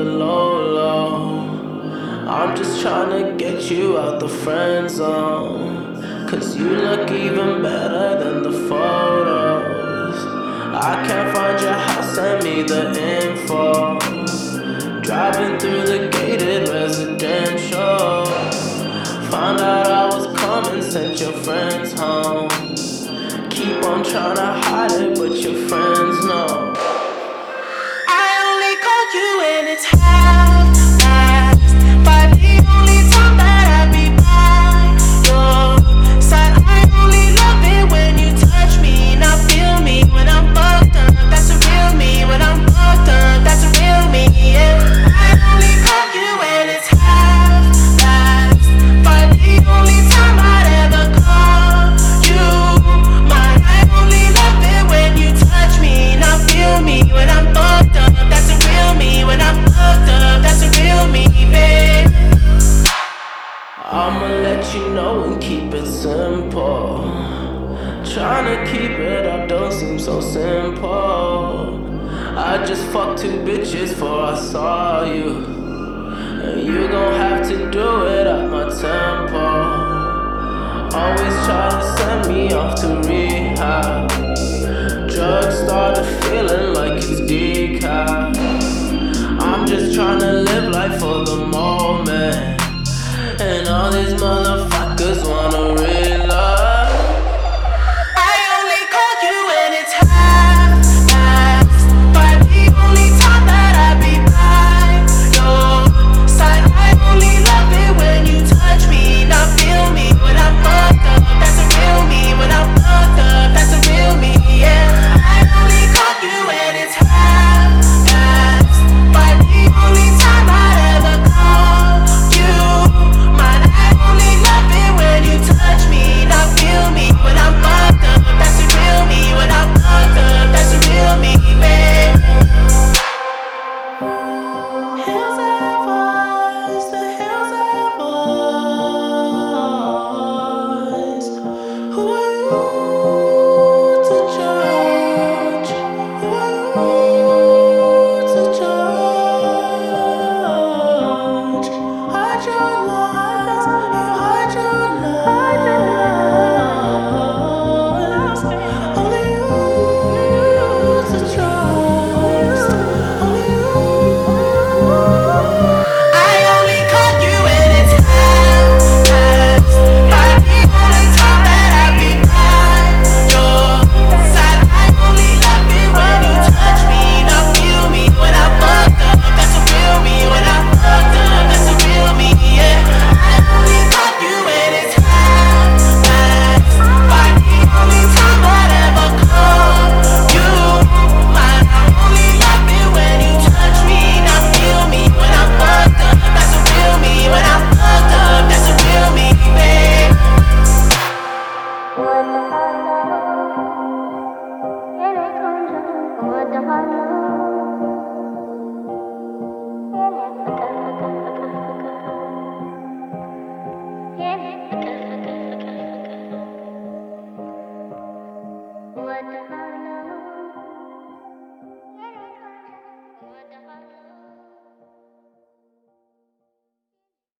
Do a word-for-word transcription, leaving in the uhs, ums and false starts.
the low low. I'm just tryna get you out the friend zone, cause you look even better than the photos. I can't find your house, send me the info. Driving through the gated residential, found out I was coming, sent your friends home. Keep on trying to hide it, but your friends know. I only call you when it's half past five. The only time that I be by your side. I only love it when you touch me, not feel me when I'm fucked up. That's a real me. When I'm fucked up, that's a real me. Yeah. I only call you when it's half past five. The only time I'd ever call you mine. I only love it when you touch me, not feel me when I'm fucked up. That's a real me. When I'm fucked up, that's a real me, babe. I'ma let you know and keep it simple. Tryna keep it up don't seem so simple. I just fucked two bitches before I saw you, and you gon' have to do it at my tempo. Always try to send me off to rehab. Drugs started feeling like it's decaf. I'm just tryna live life for the moment, and all these motherfuckers wanna relate.